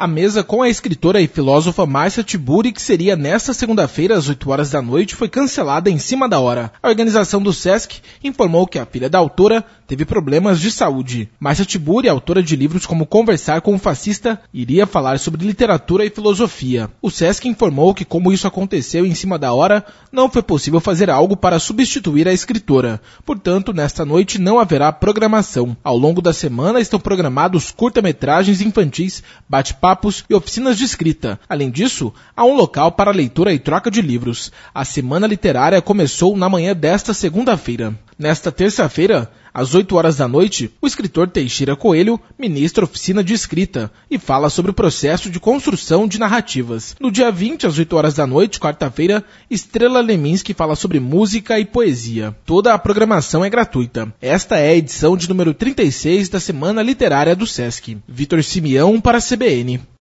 A mesa com a escritora e filósofa Márcia Tiburi, que seria nesta segunda-feira às 8 horas da noite, foi cancelada em cima da hora. A organização do Sesc informou que a filha da autora teve problemas de saúde. Márcia Tiburi, autora de livros como Conversar com o Fascista, iria falar sobre literatura e filosofia. O Sesc informou que, como isso aconteceu em cima da hora, não foi possível fazer algo para substituir a escritora. Portanto, nesta noite não haverá programação. Ao longo da semana estão programados curta-metragens infantis, bate-papos e oficinas de escrita. Além disso, há um local para leitura e troca de livros. A Semana Literária começou na manhã desta segunda-feira. Nesta terça-feira, às 8 horas da noite, o escritor Teixeira Coelho ministra oficina de escrita e fala sobre o processo de construção de narrativas. No dia 20, às 8 horas da noite, quarta-feira, Estrela Leminski fala sobre música e poesia. Toda a programação é gratuita. Esta é a edição de número 36 da Semana Literária do Sesc. Vitor Simeão para a CBN.